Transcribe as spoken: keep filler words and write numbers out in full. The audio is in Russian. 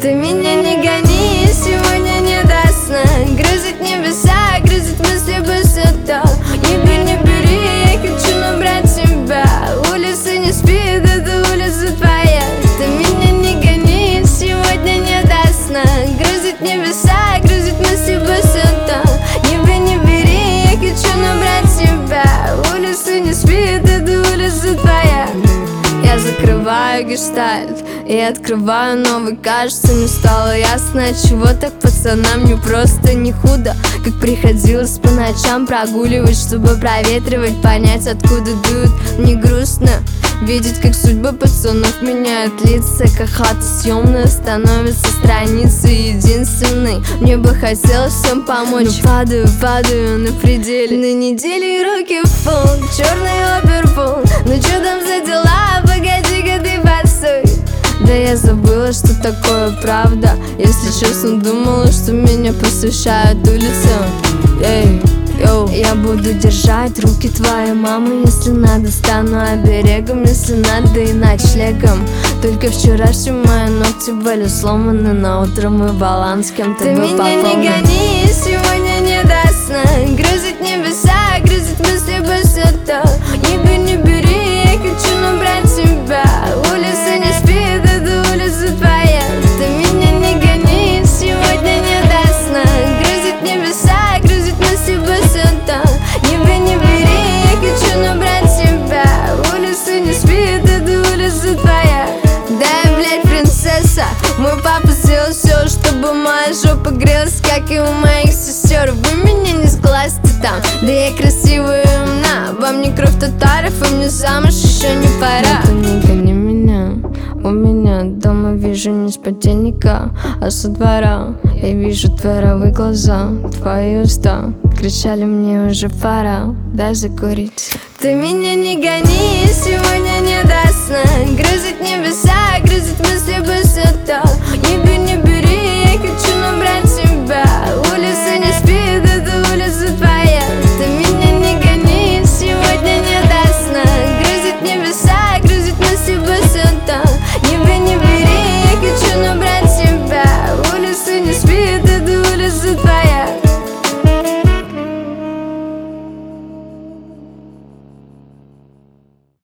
Ты меня не гони, сегодня не до сна. Грызет небеса, грызет мысли высота. Не бери, не бери, я хочу набрать тебя. Улица не спит, это улица твоя. Ты меня не гони, сегодня не до сна. Грызет небеса, грызет мысли высота. Не бери, не бери, я хочу набрать тебя. Улица не спит, это улица твоя. Я закрываю гештальт и открываю новый. Кажется, не стало ясно, отчего так пацанам мне просто не худо. Как приходилось по ночам прогуливать, чтобы проветривать, понять, откуда дует. Не грустно видеть, как судьба пацанов меняет лица, как хата съемная становится страницей единственной. Мне бы хотелось всем помочь, но падаю, падаю на пределе. На неделе руки в пол, черный оперпол. Ну чё там за дела? Погоди-ка ты постой. Да я забыла, что такое правда. Если честно, думала, что меня посвящают улицам. Эй, йоу. Я буду держать руки твоей мамы, если надо, стану оберегом, если надо, и ночлегом. Только вчерашним мои ногти были сломаны, на утро мой баланс кем-то был пополнен. Ты меня не гони, сегодня не до сна. Грызет небеса, грызет мысли высота. Не бери, не бери, я хочу набрать тебя. Улица не спит, это улица твоя. Ты меня не гони, сегодня не до сна. Грызет небеса, грызет мысли высота. Не бери, не бери, я хочу набрать тебя. Улица не спит, это улица твоя. Да я, блядь, принцесса. Мой папа сделал все, чтобы моя жопа грелась, как и у моих сестер. Вы меня не сглазьте там, да я красивая и умна. Во мне кровь татаров, и мне замуж еще не пора. Ну, не гони меня, у меня дома вижу не с подельника, а со двора. Я вижу дворовые глаза, твои уста кричали мне уже пора, дай закурить. Ты меня не гони, сегодня не до сна. Грызет небеса, грызет мысли